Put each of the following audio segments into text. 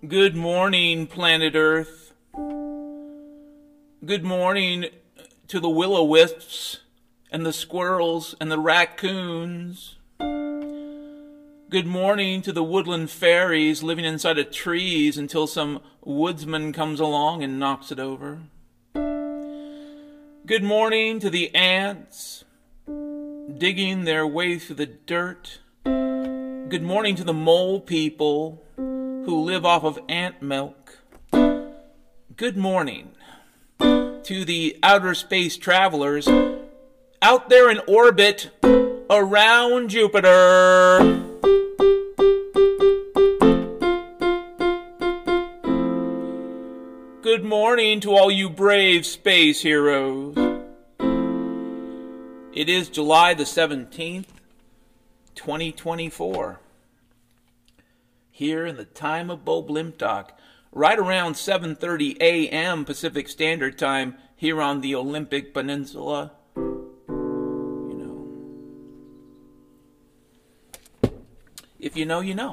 Good morning, planet Earth. Good morning to the will-o-wisps and the squirrels and the raccoons. Good morning to the woodland fairies living inside of trees until some woodsman comes along and knocks it over. Good morning to the ants digging their way through the dirt. Good morning to the mole people who live off of ant milk. Good morning to the outer space travelers out there in orbit around Jupiter. Good morning to all you brave space heroes. It is July the 17th, 2024. Here in the time of Bo Blimtock, right around 7:30 a.m. Pacific Standard Time, here on the Olympic Peninsula. If you know, you know.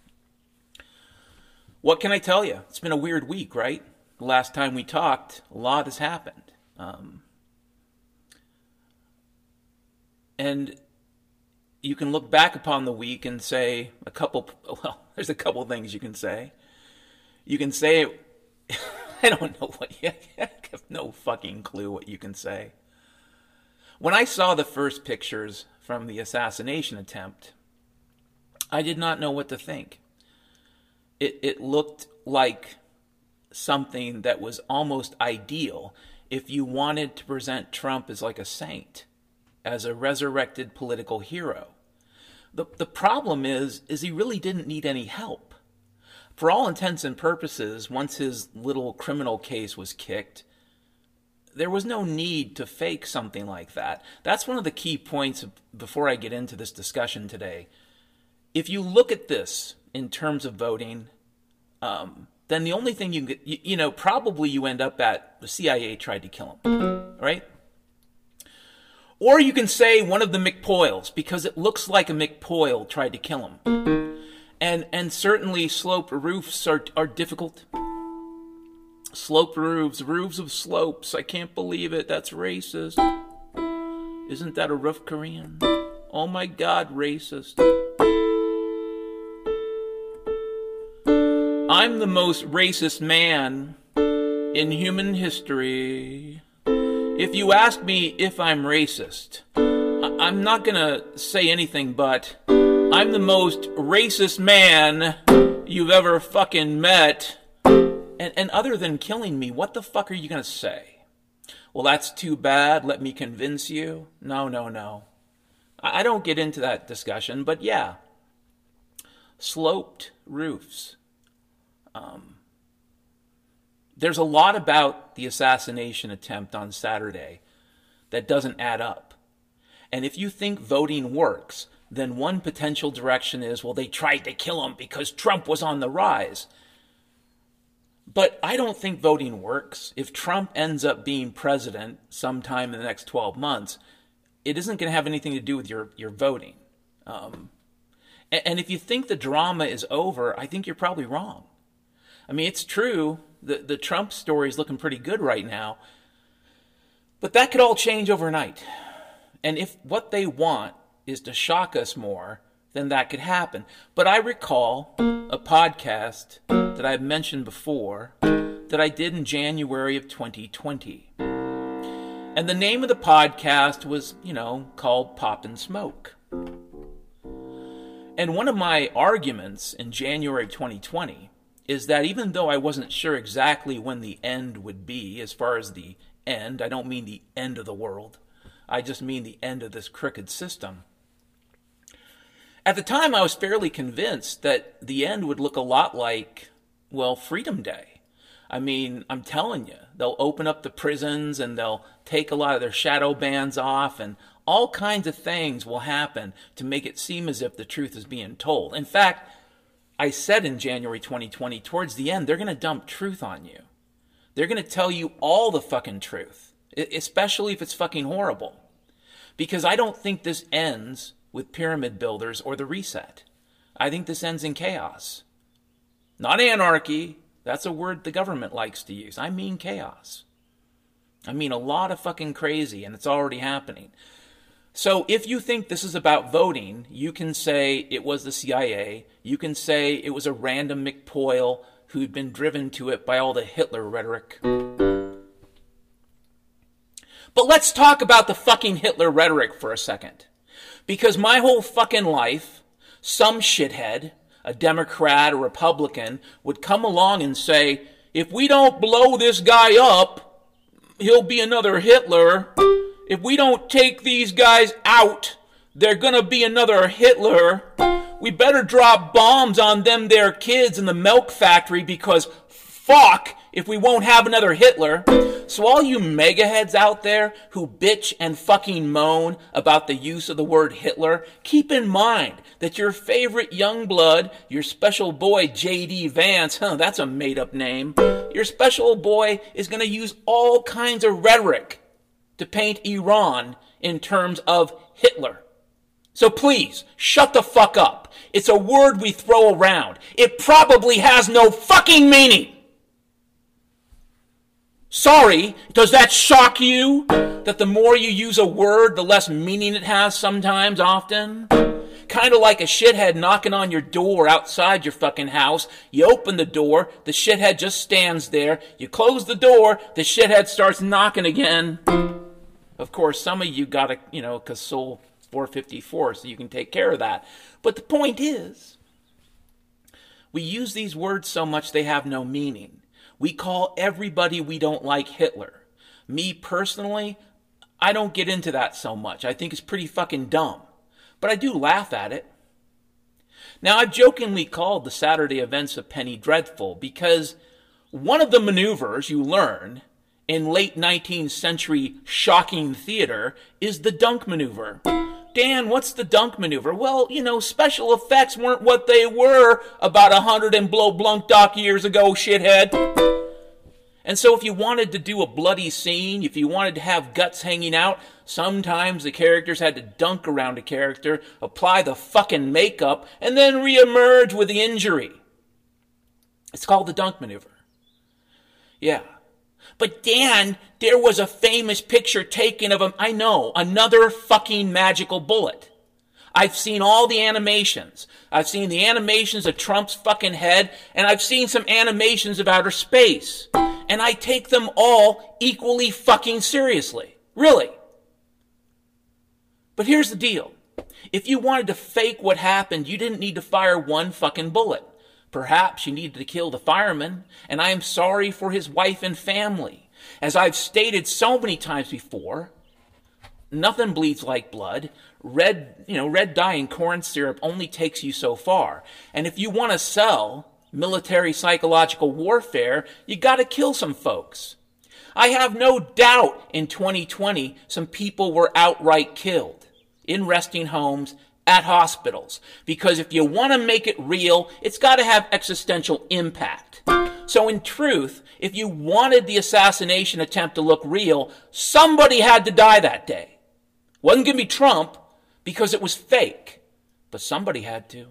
What can I tell you? It's been a weird week, right? The last time we talked, a lot has happened. And you can look back upon the week and say there's a couple things you can say. You can say, I don't know I have no fucking clue what you can say. When I saw the first pictures from the assassination attempt, I did not know what to think. It looked like something that was almost ideal if you wanted to present Trump as like a saint, as a resurrected political hero. The problem is he really didn't need any help. For all intents and purposes, once his little criminal case was kicked, there was no need to fake something like that. That's one of the key points before I get into this discussion today. If you look at this in terms of voting, then the only thing probably you end up at the CIA tried to kill him, right? Or you can say one of the McPoyles, because it looks like a McPoyle tried to kill him. And certainly sloped roofs are difficult. Sloped roofs of slopes. I can't believe it. That's racist. Isn't that a roof Korean? Oh my God, racist. I'm the most racist man in human history. If you ask me if I'm racist, I'm not gonna say anything but I'm the most racist man you've ever fucking met. And other than killing me, what the fuck are you gonna say? Well, that's too bad. Let me convince you. No. I don't get into that discussion, but yeah. Sloped roofs. There's a lot about the assassination attempt on Saturday that doesn't add up. And if you think voting works, then one potential direction is, well, they tried to kill him because Trump was on the rise. But I don't think voting works. If Trump ends up being president sometime in the next 12 months, it isn't going to have anything to do with your voting. And if you think the drama is over, I think you're probably wrong. I mean, it's true. The Trump story is looking pretty good right now. But that could all change overnight. And if what they want is to shock us more, then that could happen. But I recall a podcast that I've mentioned before that I did in January of 2020. And the name of the podcast was, called Pop and Smoke. And one of my arguments in January of 2020 is that even though I wasn't sure exactly when the end would be, as far as the end, I don't mean the end of the world. I just mean the end of this crooked system. At the time, I was fairly convinced that the end would look a lot like, Freedom Day. I mean, I'm telling you, they'll open up the prisons and they'll take a lot of their shadow bans off, and all kinds of things will happen to make it seem as if the truth is being told. In fact, I said in January 2020, towards the end, they're going to dump truth on you. They're going to tell you all the fucking truth, especially if it's fucking horrible. Because I don't think this ends with pyramid builders or the reset. I think this ends in chaos. Not anarchy. That's a word the government likes to use. I mean chaos. I mean a lot of fucking crazy, and it's already happening. So if you think this is about voting, you can say it was the CIA. You can say it was a random McPoyle who'd been driven to it by all the Hitler rhetoric. But let's talk about the fucking Hitler rhetoric for a second. Because my whole fucking life, some shithead, a Democrat or Republican, would come along and say, if we don't blow this guy up, he'll be another Hitler. If we don't take these guys out, they're gonna be another Hitler. We better drop bombs on them their kids in the milk factory because fuck if we won't have another Hitler. So all you megaheads out there who bitch and fucking moan about the use of the word Hitler, keep in mind that your favorite young blood, your special boy J.D. Vance, that's a made-up name, your special boy is going to use all kinds of rhetoric to paint Iran in terms of Hitler. So please, shut the fuck up. It's a word we throw around. It probably has no fucking meaning. Sorry, does that shock you? That the more you use a word, the less meaning it has sometimes, often? Kind of like a shithead knocking on your door outside your fucking house. You open the door, the shithead just stands there. You close the door, the shithead starts knocking again. Of course, some of you got a, Casull 454, so you can take care of that. But the point is, we use these words so much they have no meaning. We call everybody we don't like Hitler. Me personally, I don't get into that so much. I think it's pretty fucking dumb. But I do laugh at it. Now, I've jokingly called the Saturday events of Penny Dreadful because one of the maneuvers you learn in late 19th century shocking theater is the dunk maneuver. Dan, what's the dunk maneuver? Well, special effects weren't what they were about 100 and blow blunk dock years ago, shithead. And so if you wanted to do a bloody scene, if you wanted to have guts hanging out, sometimes the characters had to dunk around a character, apply the fucking makeup, and then reemerge with the injury. It's called the dunk maneuver. Yeah. But Dan, there was a famous picture taken of him. I know, another fucking magical bullet. I've seen all the animations. I've seen the animations of Trump's fucking head, and I've seen some animations of outer space. And I take them all equally fucking seriously. Really. But here's the deal. If you wanted to fake what happened, you didn't need to fire one fucking bullet. Perhaps you needed to kill the fireman, and I am sorry for his wife and family. As I've stated so many times before, nothing bleeds like blood. Red dye and corn syrup only takes you so far. And if you want to sell military psychological warfare, you got to kill some folks. I have no doubt in 2020 some people were outright killed in resting homes, at hospitals. Because if you want to make it real, it's got to have existential impact. So in truth, if you wanted the assassination attempt to look real, somebody had to die that day. Wasn't going to be Trump because it was fake, but somebody had to.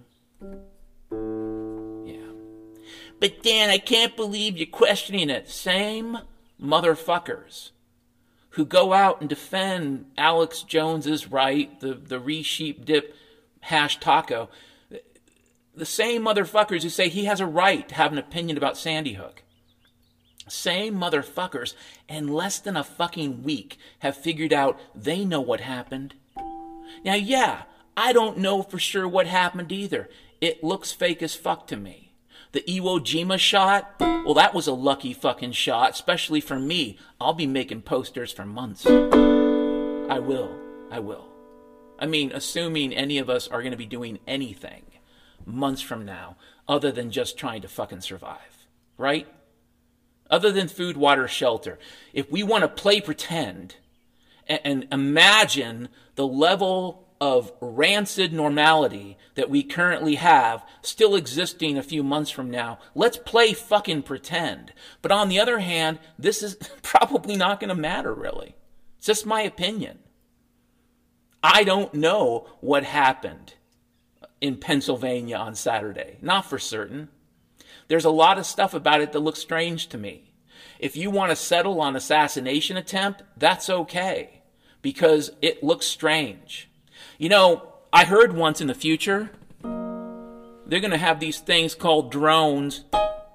Yeah. But Dan, I can't believe you're questioning it. Same motherfuckers who go out and defend Alex Jones's right, the re-sheep dip hash taco, the same motherfuckers who say he has a right to have an opinion about Sandy Hook. Same motherfuckers in less than a fucking week have figured out they know what happened. Now, yeah, I don't know for sure what happened either. It looks fake as fuck to me. The Iwo Jima shot, well, that was a lucky fucking shot, especially for me. I'll be making posters for months. I will. I mean, assuming any of us are going to be doing anything months from now other than just trying to fucking survive, right? Other than food, water, shelter. If we want to play pretend and imagine the level of rancid normality that we currently have still existing a few months from now, let's play fucking pretend. But on the other hand, this is probably not going to matter, really. It's just my opinion. I don't know what happened in Pennsylvania on Saturday. Not for certain. There's a lot of stuff about it that looks strange to me. If you want to settle on assassination attempt, that's okay, because it looks strange. You know, I heard once in the future, they're going to have these things called drones.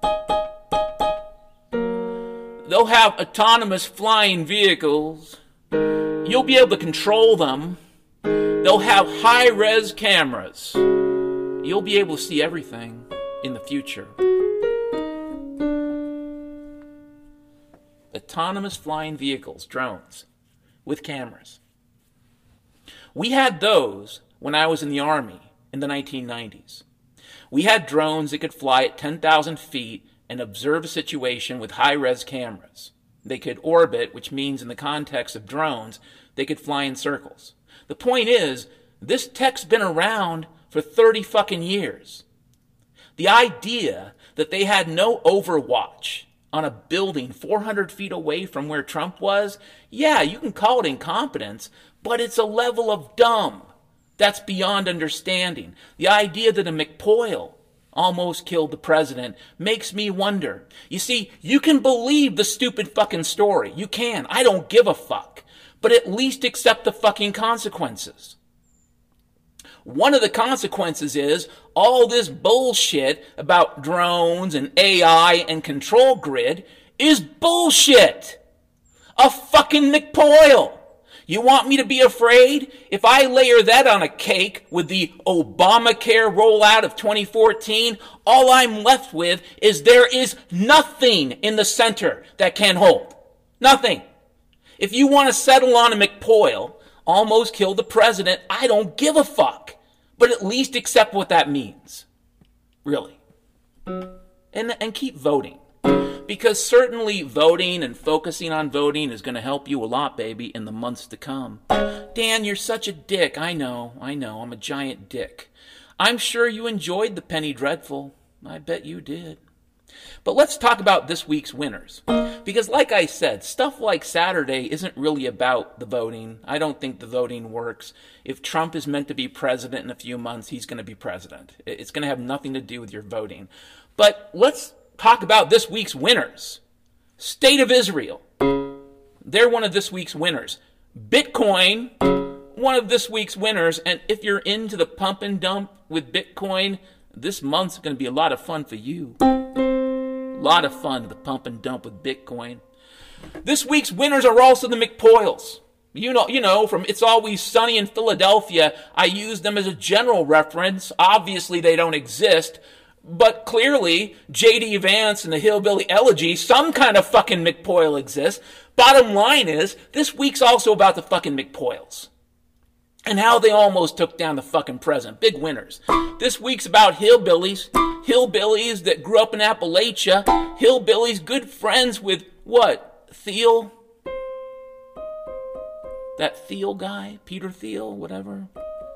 They'll have autonomous flying vehicles. You'll be able to control them. They'll have high-res cameras. You'll be able to see everything in the future. Autonomous flying vehicles, drones, with cameras. We had those when I was in the Army in the 1990s. We had drones that could fly at 10,000 feet and observe a situation with high-res cameras. They could orbit, which means in the context of drones, they could fly in circles. The point is, this tech's been around for 30 fucking years. The idea that they had no overwatch on a building 400 feet away from where Trump was, yeah, you can call it incompetence, but it's a level of dumb that's beyond understanding. The idea that a McPoyle almost killed the president makes me wonder. You see, you can believe the stupid fucking story. You can. I don't give a fuck. But at least accept the fucking consequences. One of the consequences is all this bullshit about drones and AI and control grid is bullshit. A fucking McPoyle. You want me to be afraid? If I layer that on a cake with the Obamacare rollout of 2014, all I'm left with is there is nothing in the center that can hold. Nothing. If you want to settle on a McPoyle, almost kill the president, I don't give a fuck. But at least accept what that means. Really. And keep voting. Because certainly voting and focusing on voting is going to help you a lot, baby, in the months to come. Dan, you're such a dick. I know. I'm a giant dick. I'm sure you enjoyed the Penny Dreadful. I bet you did. But let's talk about this week's winners. Because like I said, stuff like Saturday isn't really about the voting. I don't think the voting works. If Trump is meant to be president in a few months, he's going to be president. It's going to have nothing to do with your voting. But let's talk about this week's winners. State of Israel. They're one of this week's winners. Bitcoin, one of this week's winners. And if you're into the pump and dump with Bitcoin, this month's going to be a lot of fun for you. A lot of fun, the pump and dump with Bitcoin. This week's winners are also the McPoyles. You know, from It's Always Sunny in Philadelphia, I use them as a general reference. Obviously, they don't exist. But clearly, J.D. Vance and the Hillbilly Elegy, some kind of fucking McPoyle exists. Bottom line is, this week's also about the fucking McPoyles. And how they almost took down the fucking president. Big winners. This week's about hillbillies. Hillbillies that grew up in Appalachia. Hillbillies good friends with, what? Thiel? That Thiel guy? Peter Thiel? Whatever.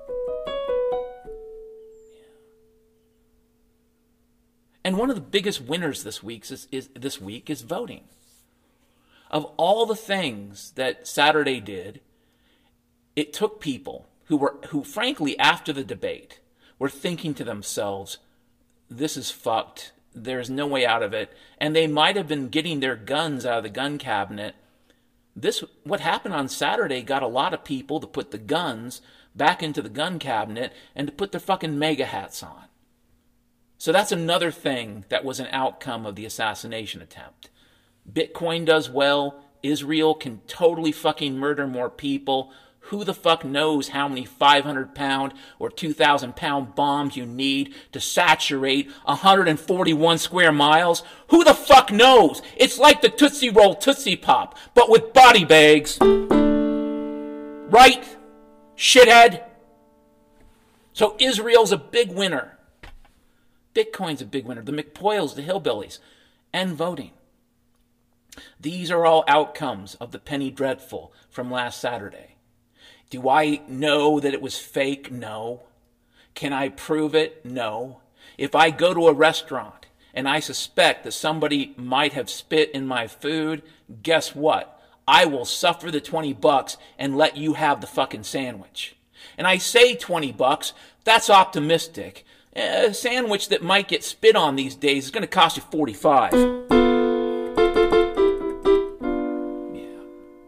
And one of the biggest winners this week is voting. Of all the things that Saturday did, it took people who frankly, after the debate, were thinking to themselves, this is fucked. There's no way out of it. And they might have been getting their guns out of the gun cabinet. What happened on Saturday got a lot of people to put the guns back into the gun cabinet and to put their fucking MAGA hats on. So that's another thing that was an outcome of the assassination attempt. Bitcoin does well. Israel can totally fucking murder more people. Who the fuck knows how many 500-pound or 2,000-pound bombs you need to saturate 141 square miles? Who the fuck knows? It's like the Tootsie Roll Tootsie Pop, but with body bags. Right? Shithead? So Israel's a big winner. Bitcoin's a big winner. The McPoyles, the hillbillies, and voting. These are all outcomes of the Penny Dreadful from last Saturday. Do I know that it was fake? No. Can I prove it? No. If I go to a restaurant and I suspect that somebody might have spit in my food, guess what? I will suffer the $20 and let you have the fucking sandwich. And I say $20, that's optimistic. A sandwich that might get spit on these days is going to cost you $45. Yeah.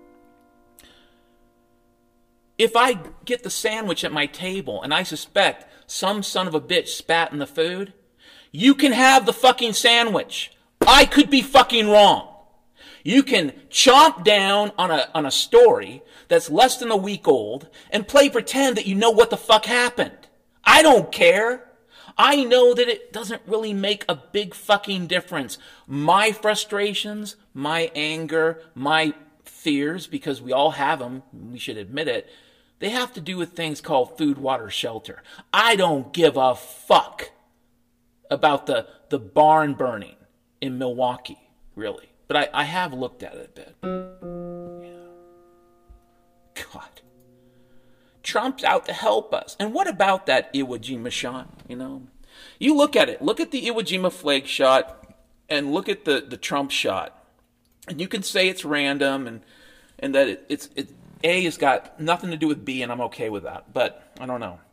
If I get the sandwich at my table and I suspect some son of a bitch spat in the food, you can have the fucking sandwich. I could be fucking wrong. You can chomp down on a story that's less than a week old and play pretend that you know what the fuck happened. I don't care. I know that it doesn't really make a big fucking difference. My frustrations, my anger, my fears, because we all have them, we should admit it, they have to do with things called food, water, shelter. I don't give a fuck about the barn burning in Milwaukee, really. But I have looked at it a bit. Yeah. God. Trump's out to help us. And what about that Iwo Jima shot? You know, you look at it. Look at the Iwo Jima flag shot and look at the Trump shot. And you can say it's random and that it's A has got nothing to do with B, and I'm okay with that. But I don't know.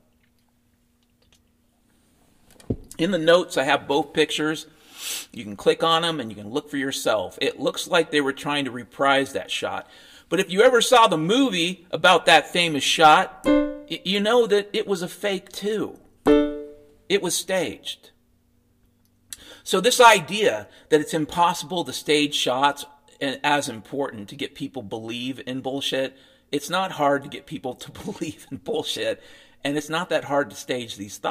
In the notes, I have both pictures. You can click on them and you can look for yourself. It looks like they were trying to reprise that shot. But if you ever saw the movie about that famous shot, you know that it was a fake too. It was staged. So this idea that it's impossible to stage shots as important to get people believe in bullshit, it's not hard to get people to believe in bullshit, and it's not that hard to stage these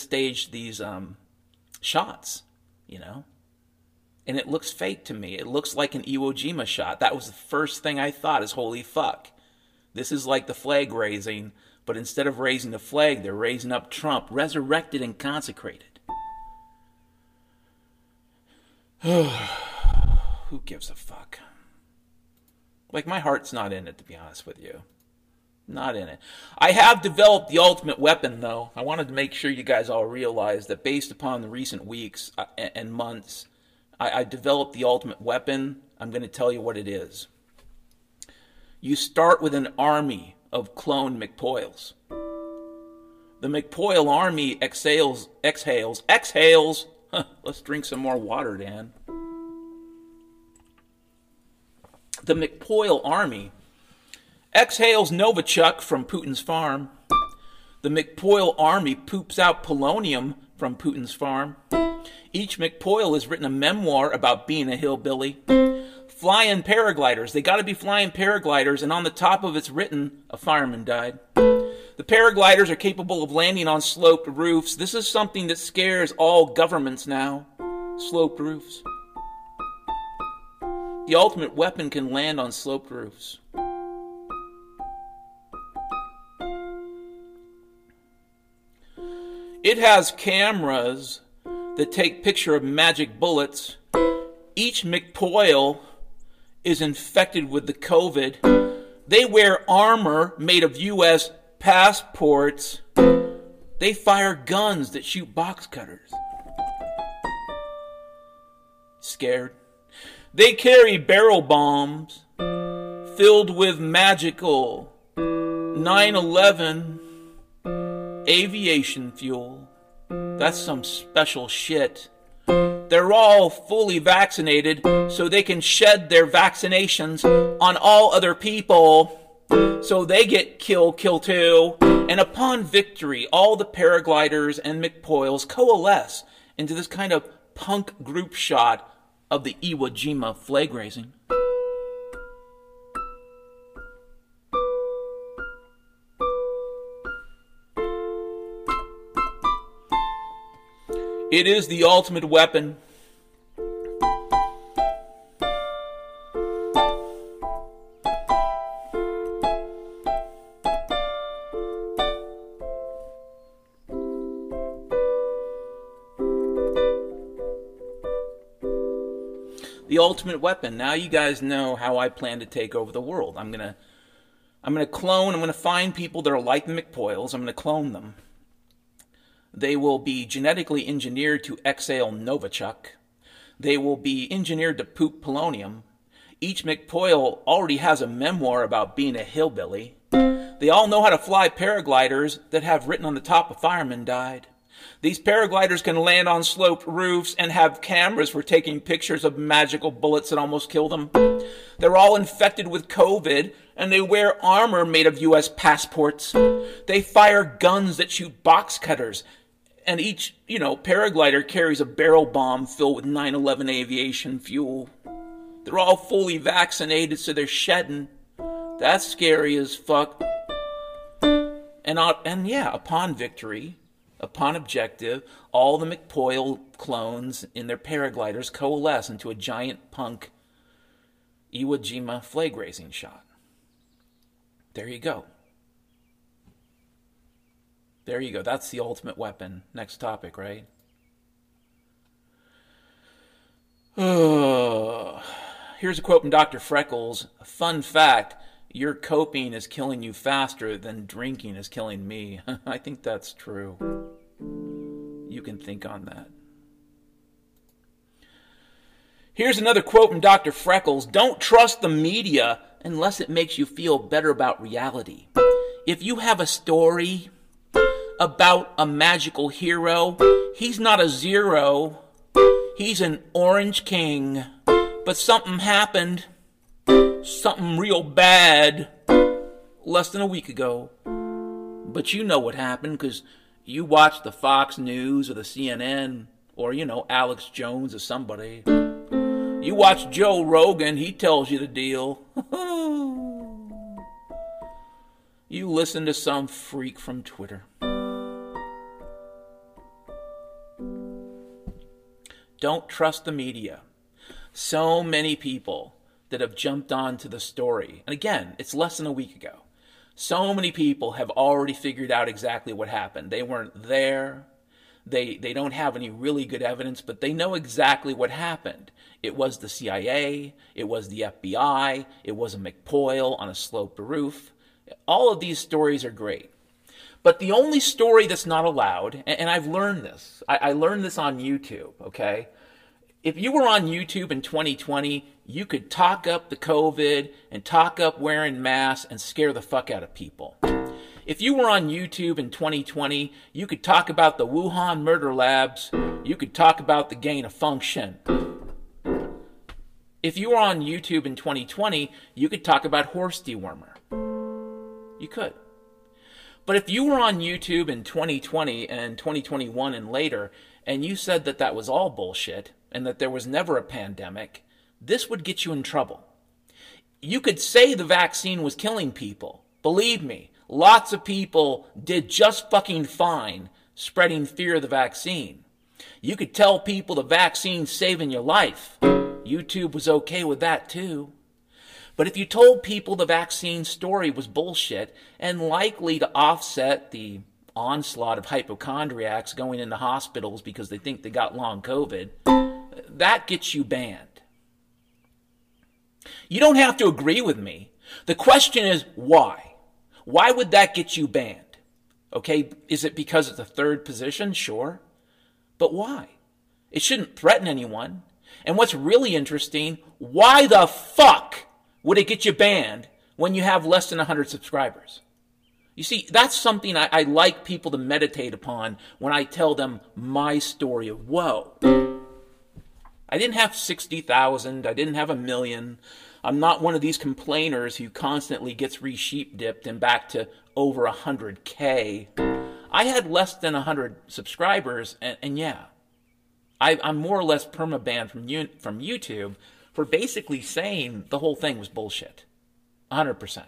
shots, you know. And it looks fake to me. It looks like an Iwo Jima shot. That was the first thing I thought is, holy fuck. This is like the flag raising, but instead of raising the flag, they're raising up Trump, resurrected and consecrated. Who gives a fuck? Like, my heart's not in it, to be honest with you. Not in it. I have developed the ultimate weapon, though. I wanted to make sure you guys all realize that based upon the recent weeks and months, I developed the ultimate weapon. I'm going to tell you what it is. You start with an army of clone McPoyles. The McPoyle army exhales. Let's drink some more water, Dan. The McPoyle army exhales Novichok from Putin's farm. The McPoyle army poops out polonium from Putin's farm. Each McPoyle has written a memoir about being a hillbilly. Flying paragliders. They got to be flying paragliders, and on the top of it's written, a fireman died. The paragliders are capable of landing on sloped roofs. This is something that scares all governments now. Sloped roofs. The ultimate weapon can land on sloped roofs. It has cameras that take picture of magic bullets. Each McPoyle is infected with the COVID. They wear armor made of U.S. passports. They fire guns that shoot box cutters. Scared? They carry barrel bombs filled with magical 9/11 aviation fuel. That's some special shit. They're all fully vaccinated so they can shed their vaccinations on all other people so they get kill too. And upon victory, all the paragliders and McPoyles coalesce into this kind of punk group shot of the Iwo Jima flag raising. It is the ultimate weapon. The ultimate weapon. Now you guys know how I plan to take over the world. I'm gonna find people that are like the McPoyles. I'm gonna clone them. They will be genetically engineered to exhale Novichok. They will be engineered to poop polonium. Each McPoyle already has a memoir about being a hillbilly. They all know how to fly paragliders that have written on the top, a fireman died. These paragliders can land on sloped roofs and have cameras for taking pictures of magical bullets that almost kill them. They're all infected with COVID, and they wear armor made of U.S. passports. They fire guns that shoot box cutters, and each, paraglider carries a barrel bomb filled with 9/11 aviation fuel. They're all fully vaccinated, so they're shedding. That's scary as fuck. And yeah, upon victory, upon objective, all the McPoyle clones in their paragliders coalesce into a giant punk Iwo Jima flag raising shot. There you go. There you go. That's the ultimate weapon. Next topic, right? Here's a quote from Dr. Freckles. Fun fact, your coping is killing you faster than drinking is killing me. I think that's true. You can think on that. Here's another quote from Dr. Freckles. Don't trust the media unless it makes you feel better about reality. If you have a story about a magical hero, he's not a zero. He's an orange king. But something happened. Something real bad. Less than a week ago. But you know what happened because you watched the Fox News or the CNN or, Alex Jones or somebody. You watch Joe Rogan, he tells you the deal. You listen to some freak from Twitter. Don't trust the media. So many people that have jumped onto the story. And again, it's less than a week ago. So many people have already figured out exactly what happened. They weren't there. They don't have any really good evidence, but they know exactly what happened. It was the CIA. It was the FBI. It was a McPoyle on a sloped roof. All of these stories are great. But the only story that's not allowed, and I've learned this. I learned this on YouTube, okay? If you were on YouTube in 2020, you could talk up the COVID and talk up wearing masks and scare the fuck out of people. If you were on YouTube in 2020, you could talk about the Wuhan murder labs. You could talk about the gain of function. If you were on YouTube in 2020, you could talk about horse dewormer. You could. But if you were on YouTube in 2020 and 2021 and later, and you said that that was all bullshit, and that there was never a pandemic, this would get you in trouble. You could say the vaccine was killing people. Believe me, lots of people did just fucking fine spreading fear of the vaccine. You could tell people the vaccine's saving your life. YouTube was okay with that too. But if you told people the vaccine story was bullshit and likely to offset the onslaught of hypochondriacs going into hospitals because they think they got long COVID, that gets you banned. You don't have to agree with me. The question is why? Why would that get you banned? Okay, is it because it's a third position? Sure. But why? It shouldn't threaten anyone. And what's really interesting, why the fuck would it get you banned when you have less than 100 subscribers? You see, that's something I like people to meditate upon when I tell them my story of woe. I didn't have 60,000. I didn't have 1 million. I'm not one of these complainers who constantly gets re-sheep dipped and back to over 100K. I had less than 100 subscribers, and yeah, I'm more or less perma-banned from YouTube for basically saying the whole thing was bullshit. 100%.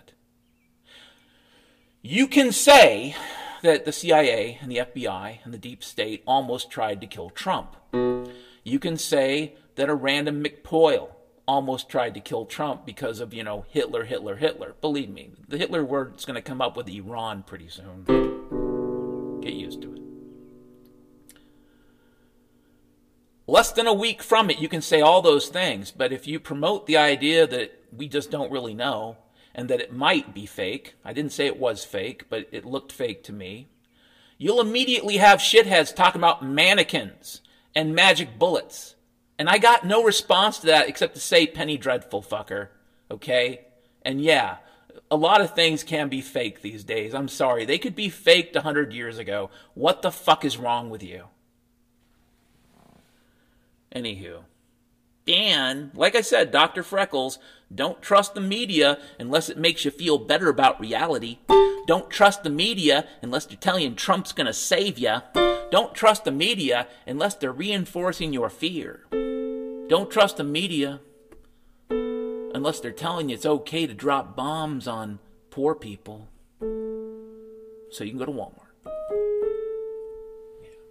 You can say that the CIA and the FBI and the deep state almost tried to kill Trump. You can say that a random McPoyle almost tried to kill Trump because of, Hitler, Hitler, Hitler. Believe me, the Hitler word's going to come up with Iran pretty soon. Get used to it. Less than a week from it, you can say all those things, but if you promote the idea that we just don't really know, and that it might be fake, I didn't say it was fake, but it looked fake to me, you'll immediately have shitheads talking about mannequins and magic bullets. And I got no response to that except to say penny dreadful fucker, okay? And yeah, A lot of things can be fake these days. I'm sorry. They could be faked 100 years ago. What the fuck is wrong with you? Anywho. Dan, like I said, Dr. Freckles, don't trust the media unless it makes you feel better about reality. Don't trust the media unless they're telling you Trump's going to save you. Don't trust the media unless they're reinforcing your fear. Don't trust the media unless they're telling you it's okay to drop bombs on poor people so you can go to Walmart. Yeah.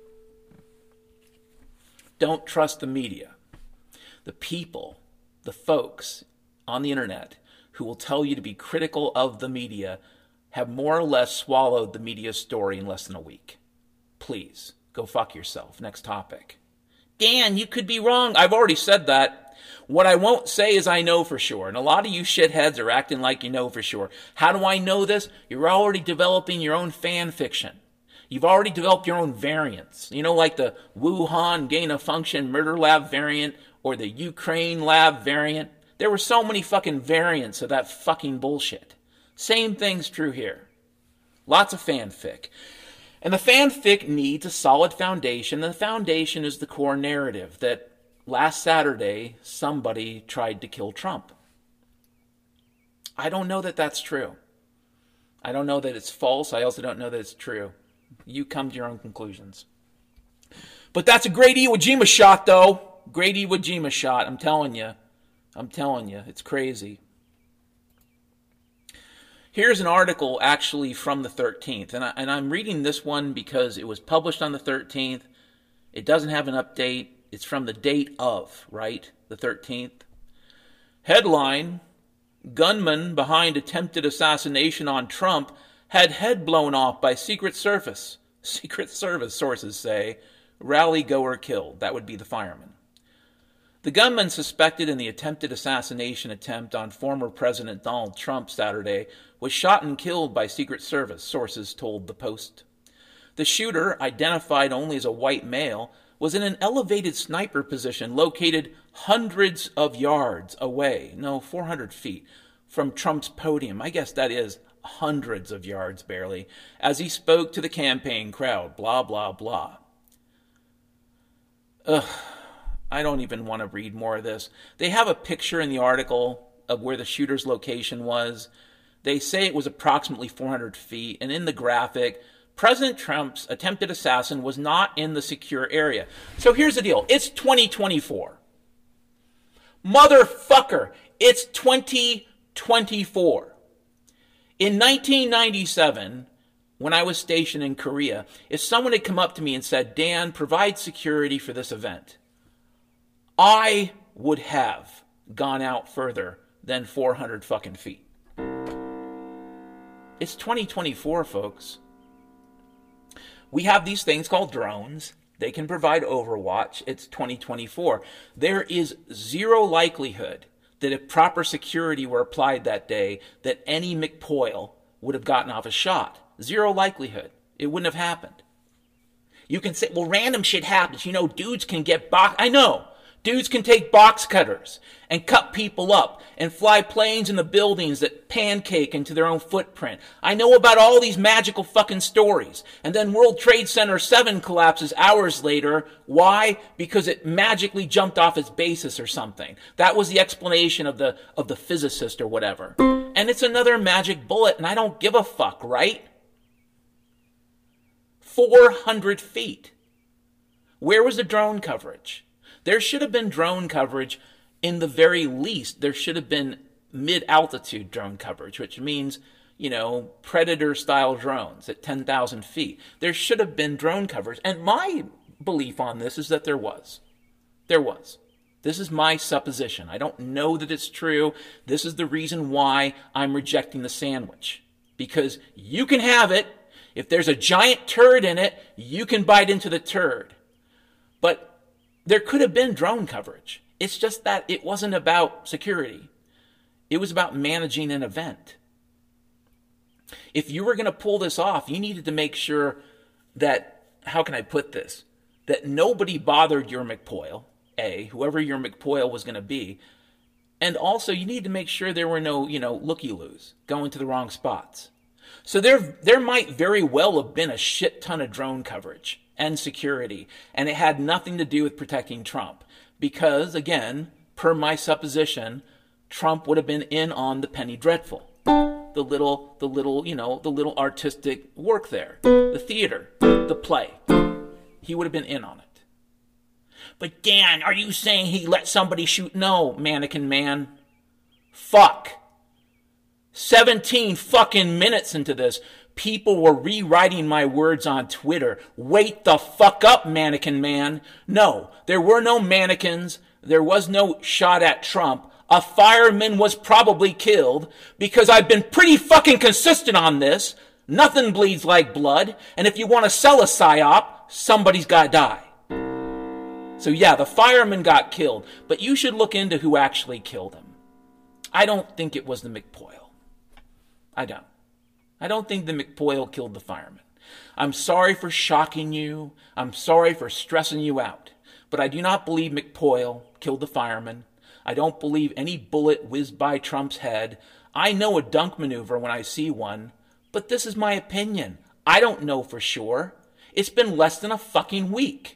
Don't trust the media. The people, the folks on the internet who will tell you to be critical of the media have more or less swallowed the media story in less than a week. Please, go fuck yourself. Next topic. Dan, you could be wrong. I've already said that. What I won't say is I know for sure. And a lot of you shitheads are acting like you know for sure. How do I know this? You're already developing your own fan fiction. You've already developed your own variants. You know, like the Wuhan gain-of-function murder lab variant or the Ukraine lab variant. There were so many fucking variants of that fucking bullshit. Same thing's true here. Lots of fanfic. And the fanfic needs a solid foundation. And the foundation is the core narrative that last Saturday somebody tried to kill Trump. I don't know that that's true. I don't know that it's false. I also don't know that it's true. You come to your own conclusions. But that's a great Iwo Jima shot, though. Great Iwo Jima shot. I'm telling you. It's crazy. Here's an article actually from the 13th. And I'm reading this one because it was published on the 13th. It doesn't have an update. It's from the date of, right? The 13th. Headline, gunman behind attempted assassination on Trump had head blown off by Secret Service. Secret Service sources say. Rally goer killed. That would be the fireman. The gunman suspected in the attempted assassination attempt on former President Donald Trump Saturday was shot and killed by Secret Service, sources told the Post. The shooter, identified only as a white male, was in an elevated sniper position located hundreds of yards away, 400 feet, from Trump's podium. I guess that is hundreds of yards barely, as he spoke to the campaign crowd, blah, blah, blah. I don't even want to read more of this. They have a picture in the article of where the shooter's location was. They say it was approximately 400 feet, and in the graphic, President Trump's attempted assassin was not in the secure area. So here's the deal. It's 2024. Motherfucker, it's 2024. In 1997, when I was stationed in Korea, if someone had come up to me and said, Dan, provide security for this event, I would have gone out further than 400 fucking feet. It's 2024, folks. We have these things called drones. They can provide overwatch. It's 2024. There is zero likelihood that if proper security were applied that day, that any McPoyle would have gotten off a shot. Zero likelihood. It wouldn't have happened. You can say, well, random shit happens. Dudes can get I know. Dudes can take box cutters and cut people up and fly planes into buildings that pancake into their own footprint. I know about all these magical fucking stories. And then World Trade Center 7 collapses hours later. Why? Because it magically jumped off its basis or something. That was the explanation of the physicist or whatever. And it's another magic bullet, and I don't give a fuck, right? 400 feet. Where was the drone coverage? There should have been drone coverage. In the very least, there should have been mid-altitude drone coverage, which means, Predator-style drones at 10,000 feet. There should have been drone coverage. And my belief on this is that there was. There was. This is my supposition. I don't know that it's true. This is the reason why I'm rejecting the sandwich. Because you can have it. If there's a giant turd in it, you can bite into the turd. But there could have been drone coverage. It's just that it wasn't about security. It was about managing an event. If you were going to pull this off, you needed to make sure that, how can I put this, that nobody bothered your McPoyle, whoever your McPoyle was going to be, And also, you need to make sure there were no, looky-loos going to the wrong spots. So there might very well have been a shit ton of drone coverage and security, and it had nothing to do with protecting Trump. Because, again, per my supposition, Trump would have been in on the Penny Dreadful. The little artistic work there. The theater. The play. He would have been in on it. But Dan, are you saying he let somebody shoot? No, mannequin man. Fuck. 17 fucking minutes into this, people were rewriting my words on Twitter. Wait the fuck up, mannequin man. No, there were no mannequins. There was no shot at Trump. A fireman was probably killed because I've been pretty fucking consistent on this. Nothing bleeds like blood. And if you want to sell a psyop, somebody's got to die. So yeah, the fireman got killed, but you should look into who actually killed him. I don't think it was the McPoyle. I don't. I don't think the McPoyle killed the fireman. I'm sorry for shocking you. I'm sorry for stressing you out. But I do not believe McPoyle killed the fireman. I don't believe any bullet whizzed by Trump's head. I know a dunk maneuver when I see one, but this is my opinion. I don't know for sure. It's been less than a fucking week.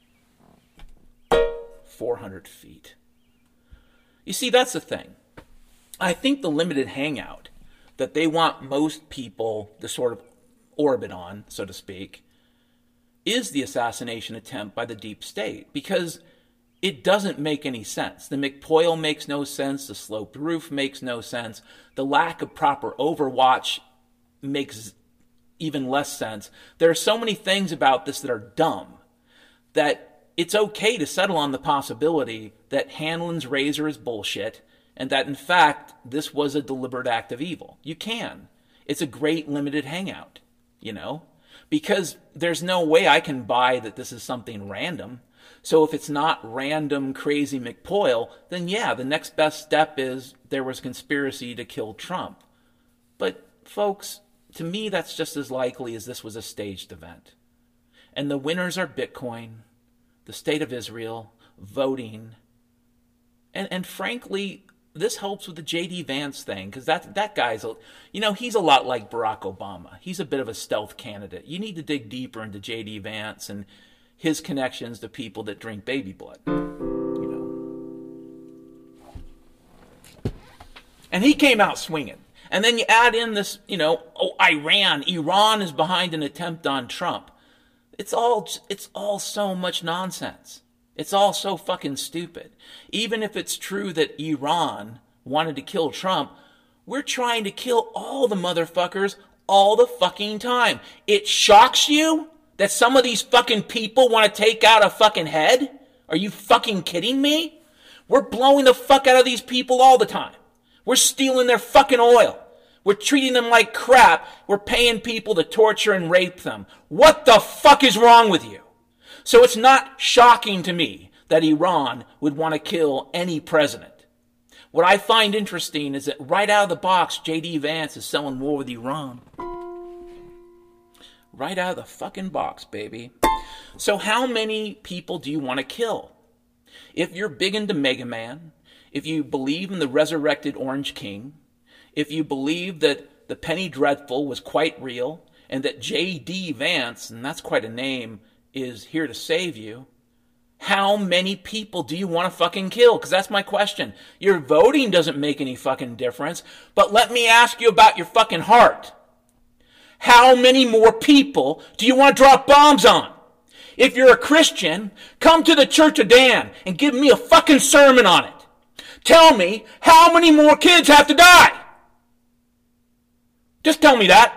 400 feet. You see, that's the thing. I think the limited hangout that they want most people to sort of orbit on, so to speak, is the assassination attempt by the deep state, because it doesn't make any sense. The McPoyle makes no sense. The sloped roof makes no sense. The lack of proper overwatch makes even less sense. There are so many things about this that are dumb that it's okay to settle on the possibility that Hanlon's razor is bullshit and that, in fact, this was a deliberate act of evil. You can. It's a great limited hangout, because there's no way I can buy that this is something random. So if it's not random, crazy McPoyle, then yeah, the next best step is there was conspiracy to kill Trump. But, folks, to me, that's just as likely as this was a staged event. And the winners are Bitcoin, the State of Israel, voting, and frankly, this helps with the J.D. Vance thing, because that guy's, he's a lot like Barack Obama. He's a bit of a stealth candidate. You need to dig deeper into J.D. Vance and his connections to people that drink baby blood, And he came out swinging. And then you add in this, Iran is behind an attempt on Trump. It's all so much nonsense. It's all so fucking stupid. Even if it's true that Iran wanted to kill Trump, we're trying to kill all the motherfuckers all the fucking time. It shocks you that some of these fucking people want to take out a fucking head? Are you fucking kidding me? We're blowing the fuck out of these people all the time. We're stealing their fucking oil. We're treating them like crap. We're paying people to torture and rape them. What the fuck is wrong with you? So it's not shocking to me that Iran would want to kill any president. What I find interesting is that right out of the box, J.D. Vance is selling war with Iran. Right out of the fucking box, baby. So how many people do you want to kill? If you're big into Mega Man, if you believe in the resurrected Orange King, if you believe that the Penny Dreadful was quite real, and that J.D. Vance, and that's quite a name, is here to save you, how many people do you want to fucking kill? Because that's my question. Your voting doesn't make any fucking difference, but let me ask you about your fucking heart. How many more people do you want to drop bombs on? If you're a Christian, come to the Church of Dan and give me a fucking sermon on it. Tell me how many more kids have to die. Just tell me that.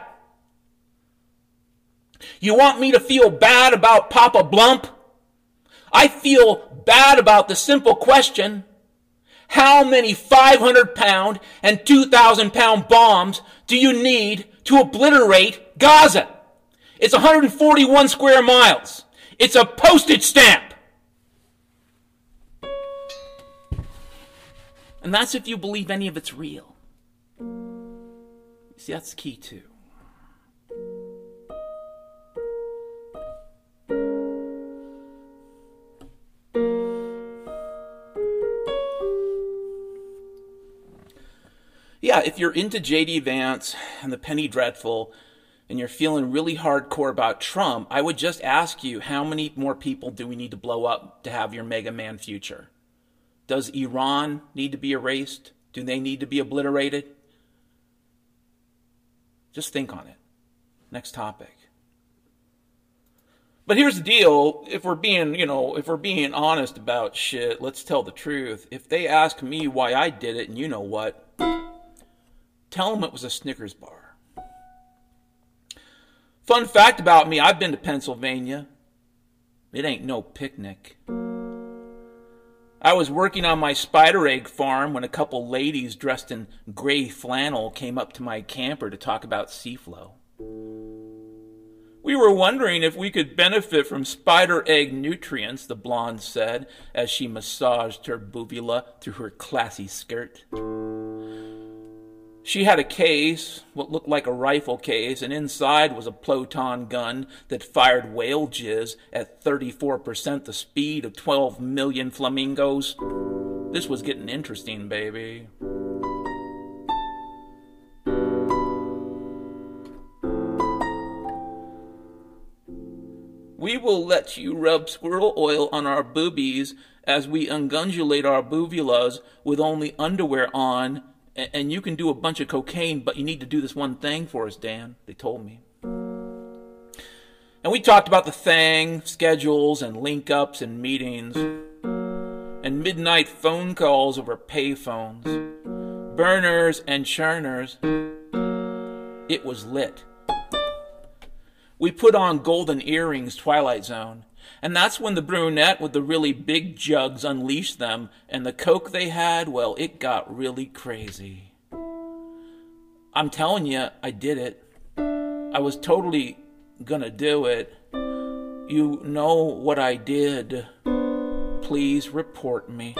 You want me to feel bad about Papa Blump? I feel bad about the simple question, how many 500-pound and 2,000-pound bombs do you need to obliterate Gaza? It's 141 square miles. It's a postage stamp. And that's if you believe any of it's real. See, that's the key too. Yeah, if you're into J.D. Vance and the Penny Dreadful and you're feeling really hardcore about Trump, I would just ask you, how many more people do we need to blow up to have your Mega Man future? Does Iran need to be erased? Do they need to be obliterated? Just think on it. Next topic. But here's the deal, if we're being honest about shit, let's tell the truth. If they ask me why I did it, and you know what, tell them it was a Snickers bar. Fun fact about me, I've been to Pennsylvania. It ain't no picnic. I was working on my spider egg farm when a couple ladies dressed in gray flannel came up to my camper to talk about seaflow. We were wondering if we could benefit from spider egg nutrients, the blonde said, as she massaged her boovula through her classy skirt. She had a case, what looked like a rifle case, and inside was a Ploton gun that fired whale jizz at 34% the speed of 12 million flamingos. This was getting interesting, baby. We will let you rub squirrel oil on our boobies as we ungundulate our boovulas with only underwear on, and you can do a bunch of cocaine, but you need to do this one thing for us, Dan, they told me. And we talked about the thing, schedules and link-ups and meetings, and midnight phone calls over payphones, burners and churners. It was lit. We put on Golden Earrings, Twilight Zone, and that's when the brunette with the really big jugs unleashed them, and the coke they had, well, it got really crazy. I'm telling you, I did it. I was totally gonna do it. You know what I did. Please report me.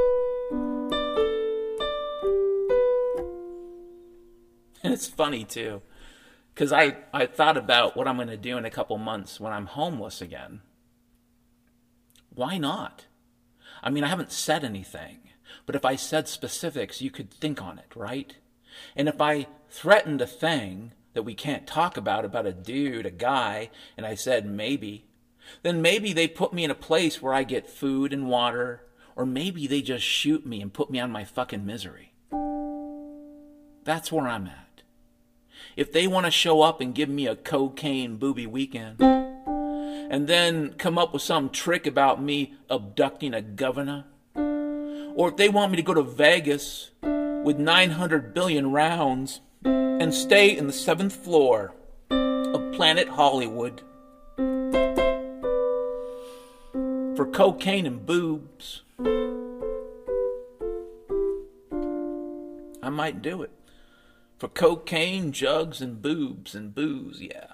And it's funny, too. Because I thought about what I'm going to do in a couple months when I'm homeless again. Why not? I mean, I haven't said anything. But if I said specifics, you could think on it, right? And if I threatened a thing that we can't talk about a dude, a guy, and I said maybe, then maybe they put me in a place where I get food and water, or maybe they just shoot me and put me on my fucking misery. That's where I'm at. If they want to show up and give me a cocaine booby weekend, and then come up with some trick about me abducting a governor, or if they want me to go to Vegas with 900 billion rounds and stay in the 7th floor of Planet Hollywood for cocaine and boobs, I might do it. For cocaine, jugs, and boobs and booze, yeah.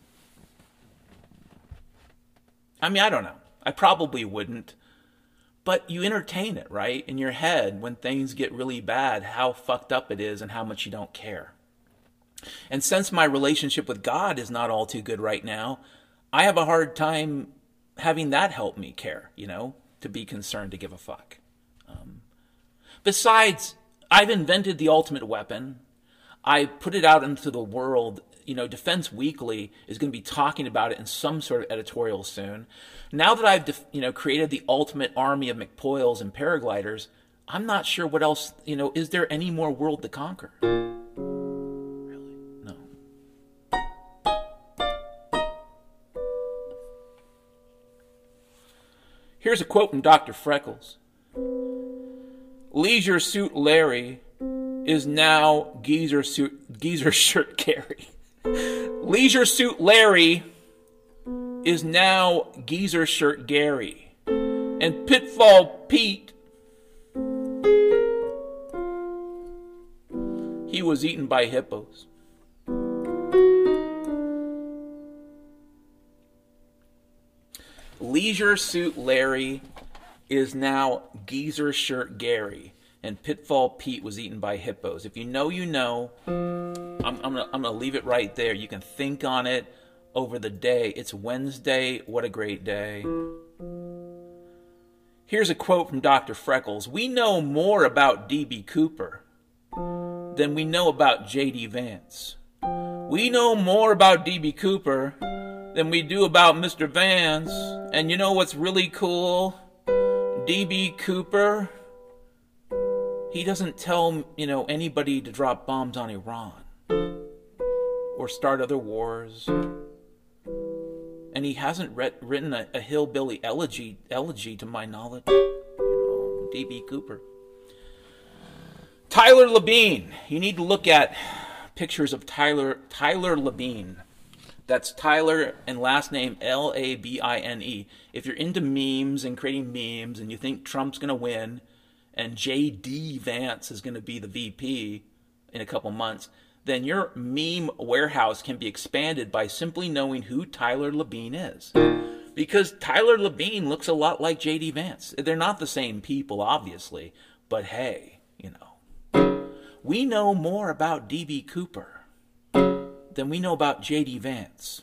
I mean, I don't know. I probably wouldn't. But you entertain it, right? In your head, when things get really bad, how fucked up it is and how much you don't care. And since my relationship with God is not all too good right now, I have a hard time having that help me care, to be concerned, to give a fuck. Besides, I've invented the ultimate weapon. I put it out into the world. Defense Weekly is going to be talking about it in some sort of editorial soon. Now that I've, created the ultimate army of McPoyles and paragliders, I'm not sure what else, is there any more world to conquer? Really? No. Here's a quote from Dr. Freckles. Leisure Suit Larry is now Geezer Shirt Gary. Leisure Suit Larry is now Geezer Shirt Gary. And Pitfall Pete, he was eaten by hippos. Leisure Suit Larry is now Geezer Shirt Gary. And Pitfall Pete was eaten by hippos. If you know, you know. I'm gonna leave it right there. You can think on it over the day. It's Wednesday. What a great day. Here's a quote from Dr. Freckles. We know more about D.B. Cooper than we know about J.D. Vance. We know more about D.B. Cooper than we do about Mr. Vance. And you know what's really cool? D.B. Cooper, he doesn't tell, anybody to drop bombs on Iran or start other wars. And he hasn't written a hillbilly elegy to my knowledge. D.B. Cooper. Tyler Labine. You need to look at pictures of Tyler Labine. That's Tyler and last name Labine. If you're into memes and creating memes and you think Trump's going to win and J.D. Vance is going to be the VP in a couple months, then your meme warehouse can be expanded by simply knowing who Tyler Labine is. Because Tyler Labine looks a lot like J.D. Vance. They're not the same people, obviously, but hey, we know more about D.B. Cooper than we know about J.D. Vance.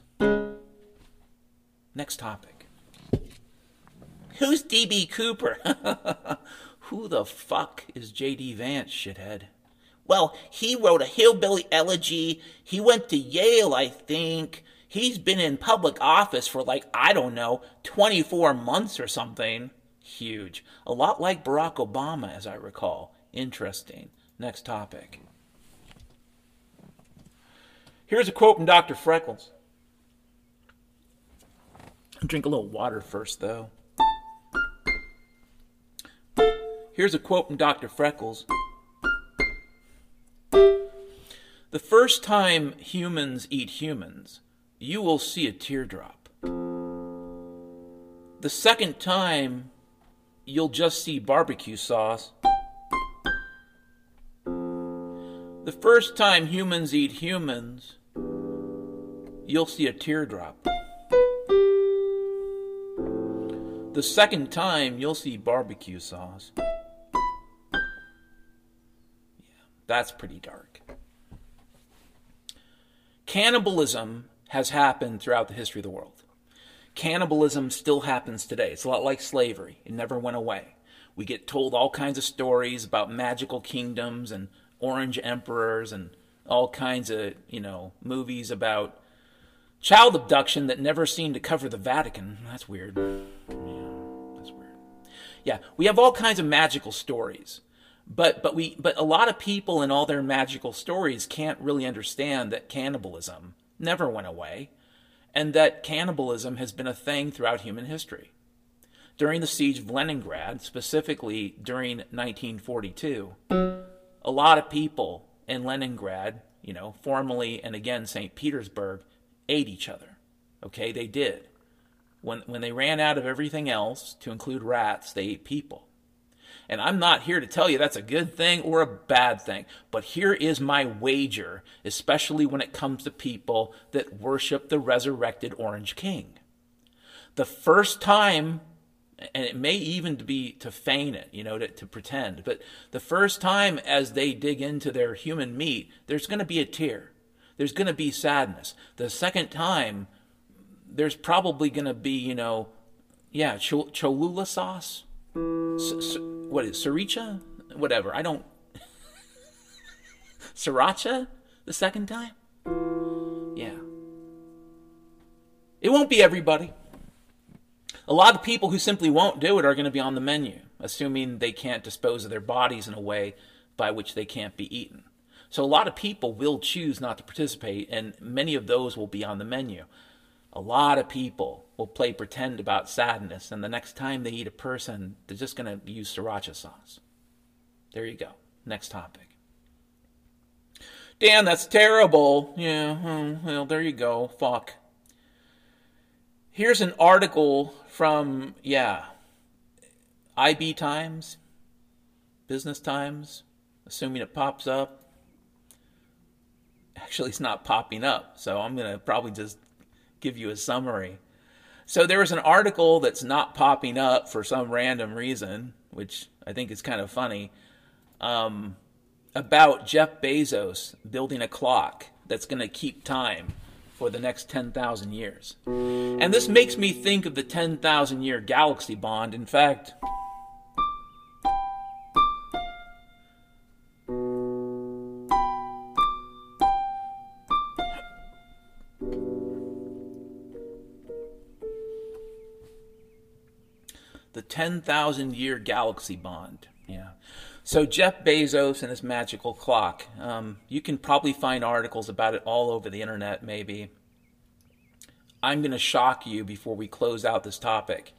Next topic. Who's D.B. Cooper? Who the fuck is J.D. Vance, shithead? Well, he wrote a hillbilly elegy. He went to Yale, I think. He's been in public office for 24 months or something. Huge. A lot like Barack Obama, as I recall. Interesting. Next topic. Here's a quote from Dr. Freckles. Drink a little water first, though. Here's a quote from Dr. Freckles. The first time humans eat humans, you will see a teardrop. The second time, you'll just see barbecue sauce. The first time humans eat humans, you'll see a teardrop. The second time, you'll see barbecue sauce. Yeah, that's pretty dark. Cannibalism has happened throughout the history of the world. Cannibalism still happens today. It's a lot like slavery. It never went away. We get told all kinds of stories about magical kingdoms and orange emperors and all kinds of, movies about child abduction that never seem to cover the Vatican. That's weird. Yeah, that's weird. Yeah, we have all kinds of magical stories. But a lot of people in all their magical stories can't really understand that cannibalism never went away and that cannibalism has been a thing throughout human history. During the siege of Leningrad, specifically during 1942, a lot of people in Leningrad, formerly and again St. Petersburg, ate each other. Okay, they did. When they ran out of everything else, to include rats, they ate people. And I'm not here to tell you that's a good thing or a bad thing, but here is my wager, especially when it comes to people that worship the resurrected Orange King. The first time, and it may even be to feign it, to pretend, but the first time as they dig into their human meat, there's going to be a tear. There's going to be sadness. The second time, there's probably going to be, Cholula sauce. What is sriracha? Whatever. I don't. Sriracha the second time? Yeah. It won't be everybody. A lot of people who simply won't do it are going to be on the menu, assuming they can't dispose of their bodies in a way by which they can't be eaten. So a lot of people will choose not to participate, and many of those will be on the menu. A lot of people will play pretend about sadness, and the next time they eat a person, they're just going to use sriracha sauce. There you go. Next topic. Dan, that's terrible. Yeah, well, there you go. Fuck. Here's an article from, IB Times, Business Times, assuming it pops up. Actually, it's not popping up, so I'm going to probably just give you a summary. So there was an article that's not popping up for some random reason, which I think is kind of funny, about Jeff Bezos building a clock that's going to keep time for the next 10,000 years. And this makes me think of the 10,000-year galaxy bond. In fact, The 10,000 year galaxy bond. Yeah. So Jeff Bezos and his magical clock. You can probably find articles about it all over the internet, maybe. I'm going to shock you before we close out this topic.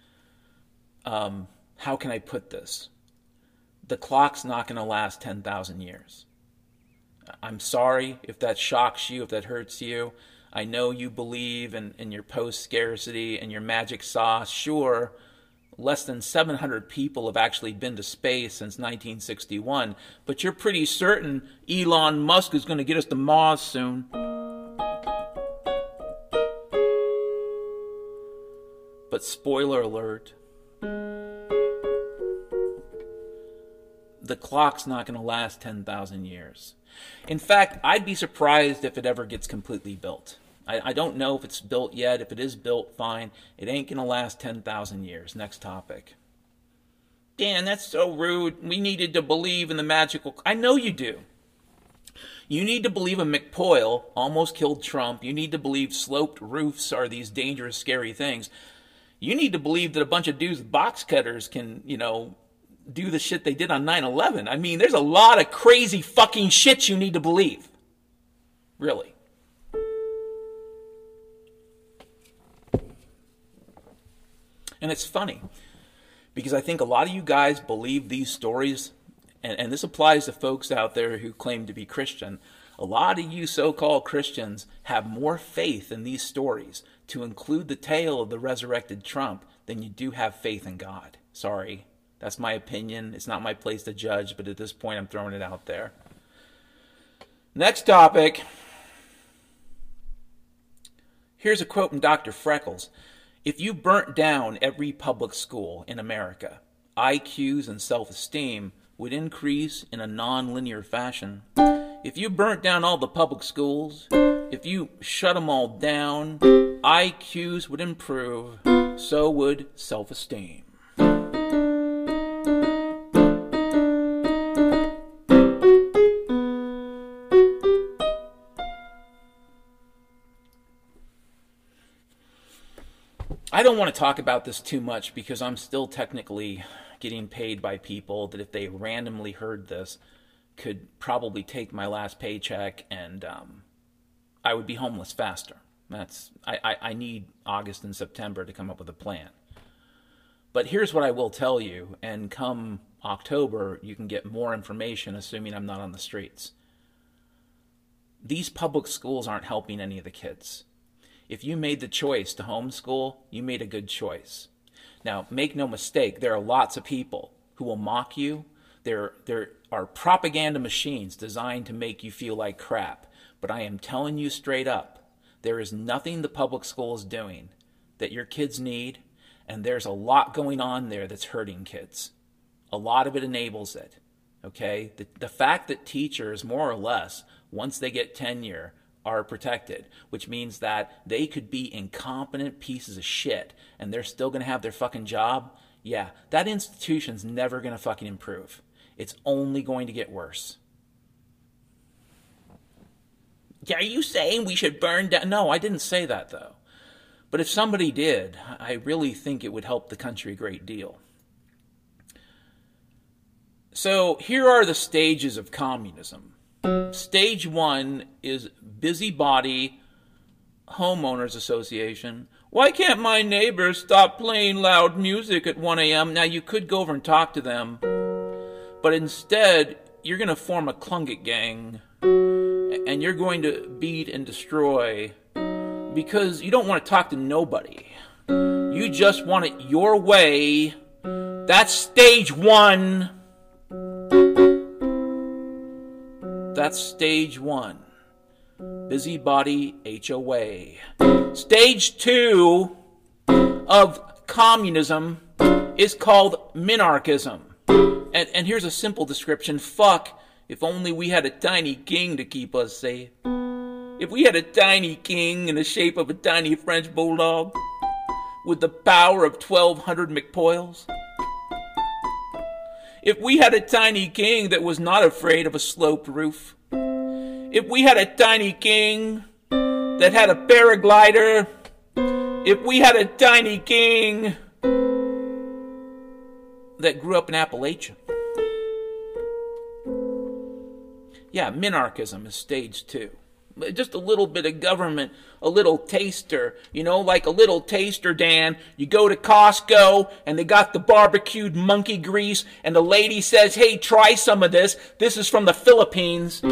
How can I put this? The clock's not going to last 10,000 years. I'm sorry if that shocks you, if that hurts you. I know you believe in your post-scarcity and your magic sauce. Sure, less than 700 people have actually been to space since 1961, but you're pretty certain Elon Musk is going to get us to Mars soon. But spoiler alert, the clock's not going to last 10,000 years. In fact, I'd be surprised if it ever gets completely built. I don't know if it's built yet. If it is built, fine. It ain't going to last 10,000 years. Next topic. Dan, that's so rude. We needed to believe in the magical... I know you do. You need to believe a McPoyle almost killed Trump. You need to believe sloped roofs are these dangerous, scary things. You need to believe that a bunch of dudes with box cutters can, do the shit they did on 9/11. I mean, there's a lot of crazy fucking shit you need to believe. Really. And it's funny, because I think a lot of you guys believe these stories, and this applies to folks out there who claim to be Christian. A lot of you so-called Christians have more faith in these stories to include the tale of the resurrected Trump than you do have faith in God. Sorry. That's my opinion. It's not my place to judge, but at this point I'm throwing it out there. Next topic. Here's a quote from Dr. Freckles. If you burnt down every public school in America, IQs and self-esteem would increase in a non-linear fashion. If you burnt down all the public schools, if you shut them all down, IQs would improve, so would self-esteem. I don't want to talk about this too much because I'm still technically getting paid by people that if they randomly heard this could probably take my last paycheck and I would be homeless faster. I need August and September to come up with a plan. But here's what I will tell you, and come October you can get more information assuming I'm not on the streets. These public schools aren't helping any of the kids. If you made the choice to homeschool, you made a good choice. Now, make no mistake, there are lots of people who will mock you. There are propaganda machines designed to make you feel like crap. But I am telling you straight up, there is nothing the public school is doing that your kids need, and there's a lot going on there that's hurting kids. A lot of it enables it. Okay? The fact that teachers, more or less, once they get tenure, are protected, which means that they could be incompetent pieces of shit and they're still going to have their fucking job. Yeah, that institution's never going to fucking improve. It's only going to get worse. Are you saying we should burn down? No, I didn't say that though. But if somebody did, I really think it would help the country a great deal. So here are the stages of communism. Stage 1 is busybody homeowners association. Why can't my neighbors stop playing loud music at 1 a.m.? Now, you could go over and talk to them, but instead, you're going to form a Klungit gang, and you're going to beat and destroy, because you don't want to talk to nobody. You just want it your way. That's stage 1. That's stage 1. Busybody HOA. Stage 2 of communism is called minarchism. And here's a simple description. Fuck, if only we had a tiny king to keep us safe. If we had a tiny king in the shape of a tiny French bulldog with the power of 1,200 McPoyles. If we had a tiny king that was not afraid of a sloped roof. If we had a tiny king that had a paraglider. If we had a tiny king that grew up in Appalachia. Yeah, minarchism is stage 2. Just a little bit of government, a little taster, like a little taster, Dan. You go to Costco and they got the barbecued monkey grease and the lady says, hey, try some of this. This is from the Philippines.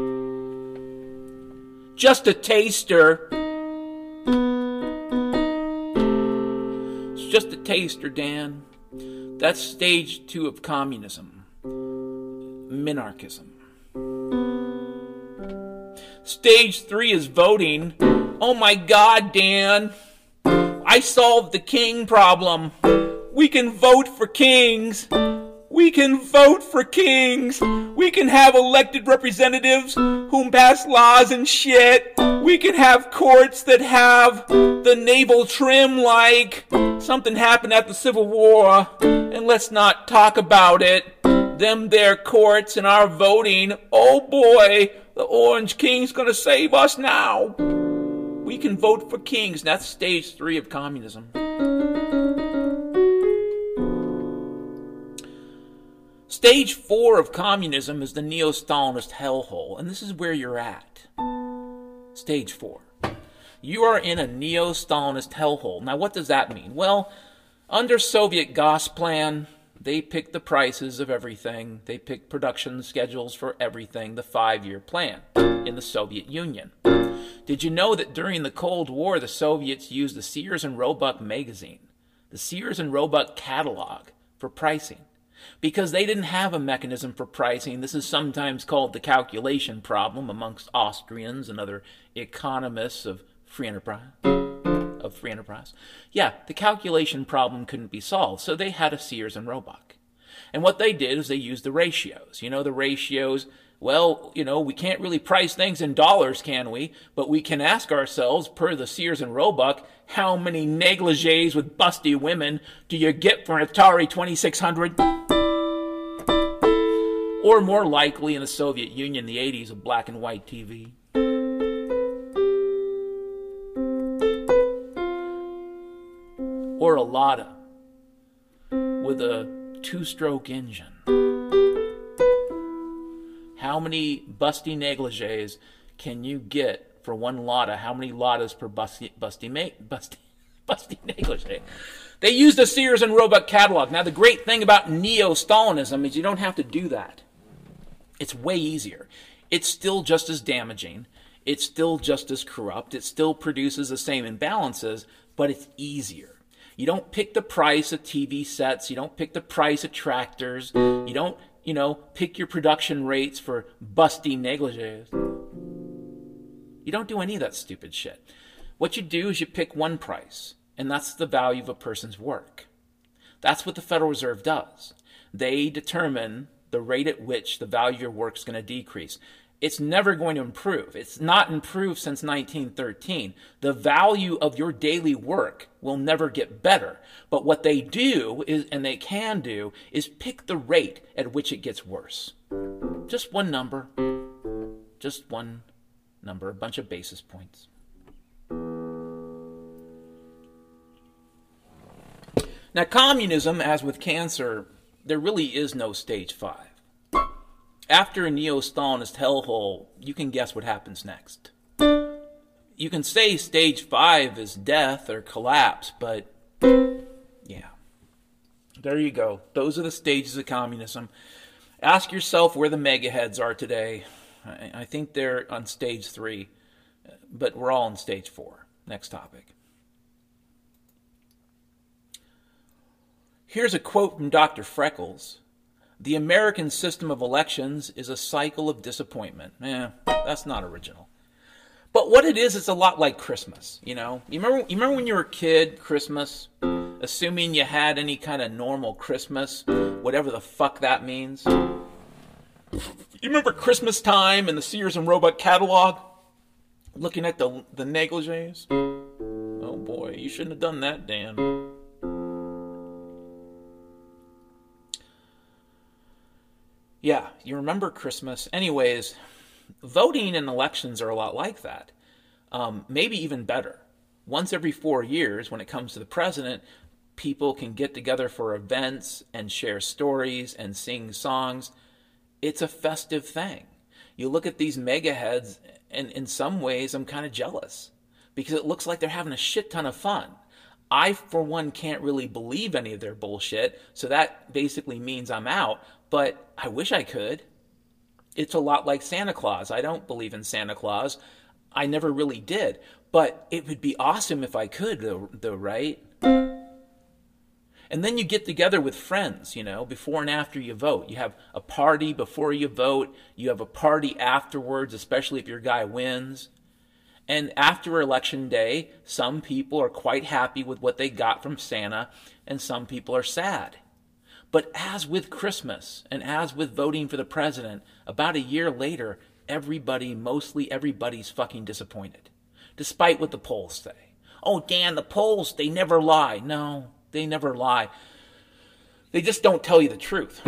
Just a taster. It's just a taster, Dan. That's stage 2 of communism. Minarchism. Stage 3 is voting. Oh my God, Dan. I solved the king problem. We can vote for kings. We can vote for kings. We can have elected representatives who pass laws and shit. We can have courts that have the naval trim like something happened at the Civil War. And let's not talk about it. Them there courts and our voting. Oh boy. The Orange King's gonna save us now. We can vote for kings. That's stage 3 of communism. Stage 4 of communism is the neo-Stalinist hellhole, and this is where you're at. Stage 4. You are in a neo-Stalinist hellhole. Now, what does that mean? Well, under Soviet Gosplan, they picked the prices of everything. They picked production schedules for everything, the 5-year plan in the Soviet Union. Did you know that during the Cold War, the Soviets used the Sears and Roebuck magazine, the Sears and Roebuck catalog, for pricing? Because they didn't have a mechanism for pricing. This is sometimes called the calculation problem amongst Austrians and other economists of free enterprise. Yeah, the calculation problem couldn't be solved, so they had a Sears and Roebuck. And what they did is they used the ratios. The ratios, well, we can't really price things in dollars, can we? But we can ask ourselves, per the Sears and Roebuck, how many negligees with busty women do you get for an Atari 2600? Or more likely in the Soviet Union, the 80s, a black and white TV. Or a Lada with a 2-stroke engine. How many busty negligees can you get for one Lada? How many Ladas per busty negligee? They used a Sears and Roebuck catalog. Now, the great thing about neo-Stalinism is you don't have to do that. It's way easier. It's still just as damaging. It's still just as corrupt. It still produces the same imbalances, but it's easier. You don't pick the price of TV sets. You don't pick the price of tractors. You don't, pick your production rates for busty negligees. You don't do any of that stupid shit. What you do is you pick one price, and that's the value of a person's work. That's what the Federal Reserve does. They determine the rate at which the value of your work is going to decrease. It's never going to improve. It's not improved since 1913. The value of your daily work will never get better. But what they do is, and they can do, is pick the rate at which it gets worse. Just one number. Just one number, a bunch of basis points. Now, communism, as with cancer, there really is no stage 5. After a neo-Stalinist hellhole, you can guess what happens next. You can say stage 5 is death or collapse, but yeah. There you go. Those are the stages of communism. Ask yourself where the megaheads are today. I think they're on stage 3, but we're all on stage 4. Next topic. Here's a quote from Dr. Freckles. The American system of elections is a cycle of disappointment. That's not original. But what it is, it's a lot like Christmas, You remember when you were a kid, Christmas? Assuming you had any kind of normal Christmas, whatever the fuck that means. You remember Christmas time in the Sears and Roebuck catalog? Looking at the negligees? Oh boy, you shouldn't have done that, Dan. Yeah, you remember Christmas. Anyways, voting and elections are a lot like that. Maybe even better. Once every 4 years, when it comes to the president, people can get together for events and share stories and sing songs. It's a festive thing. You look at these mega heads, and in some ways I'm kind of jealous because it looks like they're having a shit ton of fun. I, for one, can't really believe any of their bullshit, so that basically means I'm out, but I wish I could. It's a lot like Santa Claus. I don't believe in Santa Claus. I never really did, but it would be awesome if I could, though, right? And then you get together with friends, before and after you vote. You have a party before you vote. You have a party afterwards, especially if your guy wins. And after Election Day, some people are quite happy with what they got from Santa, and some people are sad. But as with Christmas, and as with voting for the president, about a year later, mostly everybody's fucking disappointed. Despite what the polls say. Oh, Dan, the polls, they never lie. No, they never lie. They just don't tell you the truth.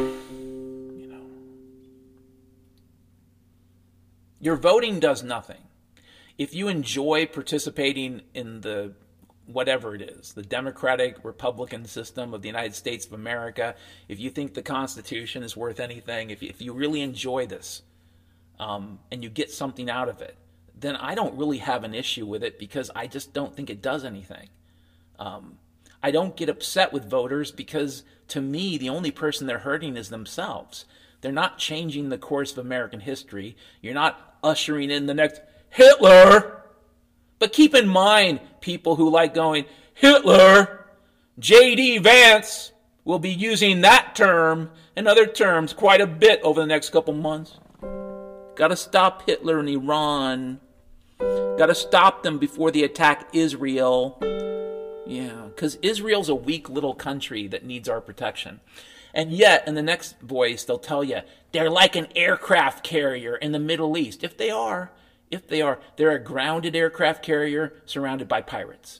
Your voting does nothing. If you enjoy participating in the whatever it is, the Democratic Republican system of the United States of America, if you think the Constitution is worth anything, if you really enjoy this, and you get something out of it, then I don't really have an issue with it because I just don't think it does anything. I don't get upset with voters because, to me, the only person they're hurting is themselves. They're not changing the course of American history. You're not ushering in the next Hitler. But keep in mind, people who like going, Hitler, J.D. Vance will be using that term and other terms quite a bit over the next couple months. Got to stop Hitler and Iran. Got to stop them before they attack Israel. Yeah, because Israel's a weak little country that needs our protection. And yet, in the next voice, they'll tell you, they're like an aircraft carrier in the Middle East. If they are, they're a grounded aircraft carrier surrounded by pirates.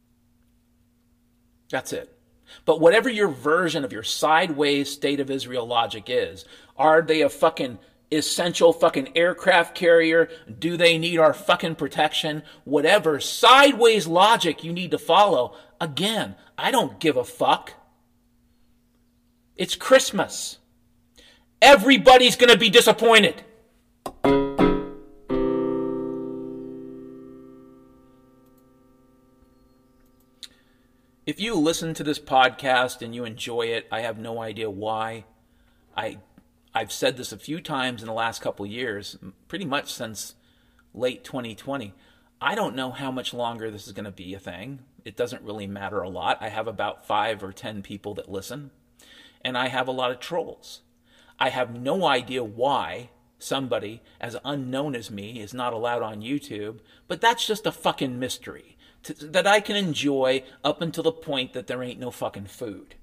That's it. But whatever your version of your sideways state of Israel logic is, are they a fucking essential fucking aircraft carrier? Do they need our fucking protection? Whatever sideways logic you need to follow, again, I don't give a fuck. It's Christmas. Everybody's going to be disappointed. If you listen to this podcast and you enjoy it, I have no idea why. I've said this a few times in the last couple of years, pretty much since late 2020. I don't know how much longer this is going to be a thing. It doesn't really matter a lot. I have about 5 or 10 people that listen, and I have a lot of trolls. I have no idea why somebody as unknown as me is not allowed on YouTube, but that's just a fucking mystery that I can enjoy up until the point that there ain't no fucking food.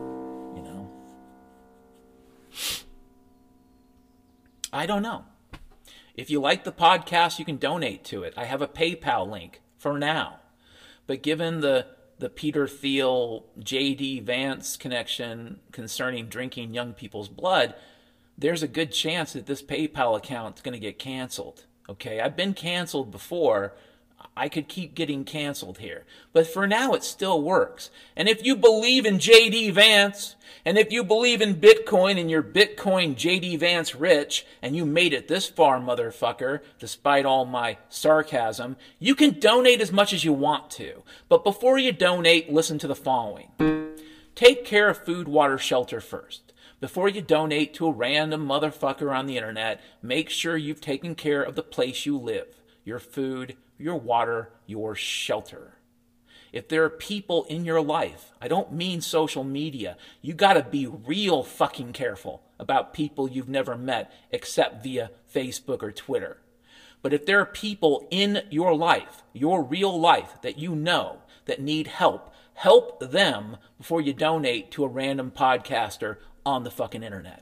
I don't know. If you like the podcast, you can donate to it. I have a PayPal link for now. But given the Peter Thiel, J.D. Vance connection concerning drinking young people's blood, there's a good chance that this PayPal account is going to get canceled. Okay, I've been canceled before. I could keep getting canceled here. But for now, it still works. And if you believe in J.D. Vance, and if you believe in Bitcoin and you're Bitcoin J.D. Vance rich, and you made it this far, motherfucker, despite all my sarcasm, you can donate as much as you want to. But before you donate, listen to the following. Take care of food, water, shelter first. Before you donate to a random motherfucker on the internet, make sure you've taken care of the place you live, your food, your water, your shelter. If there are people in your life, I don't mean social media, you gotta be real fucking careful about people you've never met except via Facebook or Twitter. But if there are people in your life, your real life, that you know that need help, help them before you donate to a random podcaster on the fucking internet.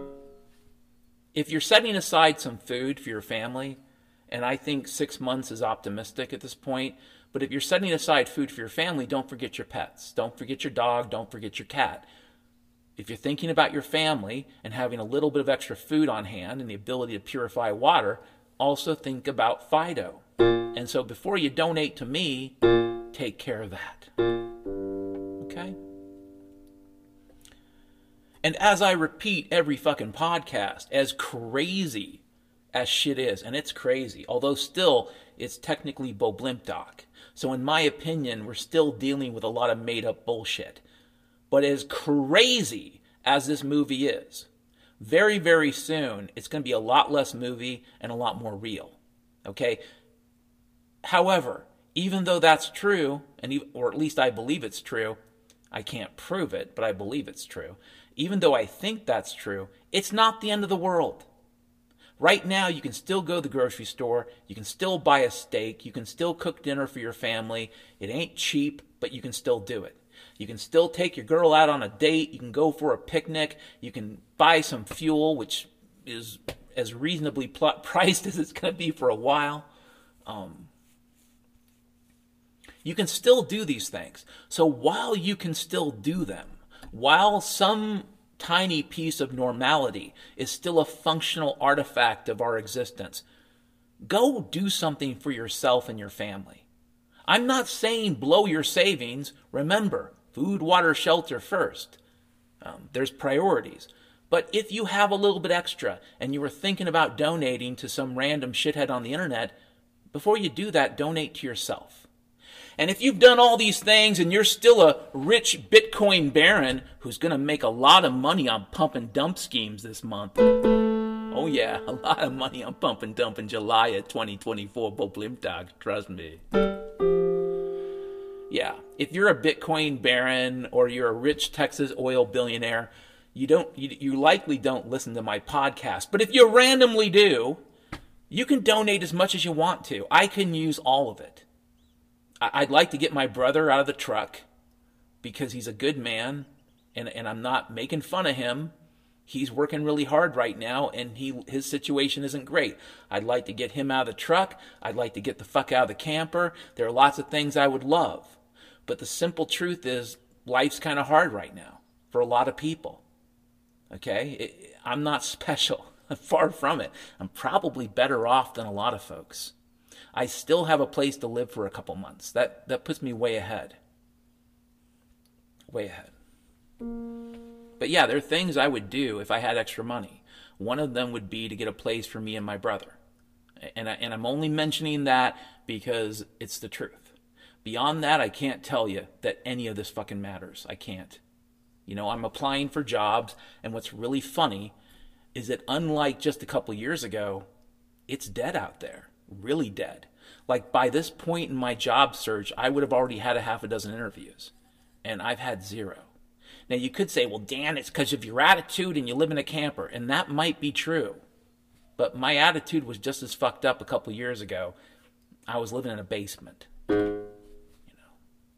If you're setting aside some food for your family, and I think 6 months is optimistic at this point, but if you're setting aside food for your family, don't forget your pets. Don't forget your dog. Don't forget your cat. If you're thinking about your family and having a little bit of extra food on hand and the ability to purify water, also think about Fido. And so before you donate to me, take care of that. Okay? Okay? And as I repeat every fucking podcast, as crazy as shit is, and it's crazy, although still it's technically Bo Blimp Doc. So in my opinion, we're still dealing with a lot of made up bullshit. But as crazy as this movie is, very, very soon, it's going to be a lot less movie and a lot more real. Okay? However, even though that's true, or at least I believe it's true, I can't prove it, but I believe it's true. Even though I think that's true, it's not the end of the world. Right now, you can still go to the grocery store, you can still buy a steak, you can still cook dinner for your family. It ain't cheap, but you can still do it. You can still take your girl out on a date, you can go for a picnic, you can buy some fuel, which is as reasonably priced as it's going to be for a while. You can still do these things. So while you can still do them, while some tiny piece of normality is still a functional artifact of our existence, go do something for yourself and your family. I'm not saying blow your savings. Remember, food, water, shelter first. There's priorities. But if you have a little bit extra and you were thinking about donating to some random shithead on the internet, before you do that, donate to yourself. And if you've done all these things and you're still a rich Bitcoin baron who's going to make a lot of money on pump and dump schemes this month. Oh yeah, a lot of money on pump and dump in July of 2024, Bo Blimp Doc, trust me. Yeah, if you're a Bitcoin baron or you're a rich Texas oil billionaire, you likely don't listen to my podcast. But if you randomly do, you can donate as much as you want to. I can use all of it. I'd like to get my brother out of the truck because he's a good man and I'm not making fun of him. He's working really hard right now and his situation isn't great. I'd like to get him out of the truck. I'd like to get the fuck out of the camper. There are lots of things I would love. But the simple truth is life's kind of hard right now for a lot of people. Okay? I'm not special. Far from it. I'm probably better off than a lot of folks. I still have a place to live for a couple months. That puts me way ahead. Way ahead. But yeah, there are things I would do if I had extra money. One of them would be to get a place for me and my brother. And I'm only mentioning that because it's the truth. Beyond that, I can't tell you that any of this fucking matters. I can't. You know, I'm applying for jobs, and what's really funny is that unlike just a couple years ago, it's dead out there. Really dead. Like by this point in my job search, I would have already had a half a dozen interviews. And I've had 0. Now you could say, well, Dan, it's because of your attitude and you live in a camper. And that might be true. But my attitude was just as fucked up a couple years ago. I was living in a basement. You know.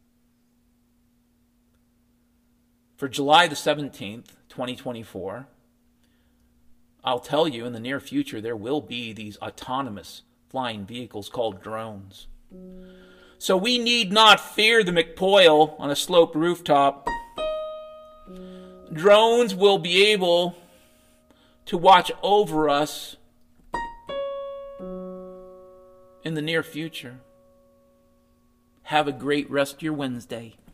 For July the 17th, 2024, I'll tell you in the near future there will be these autonomous flying vehicles called drones. So we need not fear the McPoyle on a sloped rooftop. Drones will be able to watch over us in the near future. Have a great rest of your Wednesday.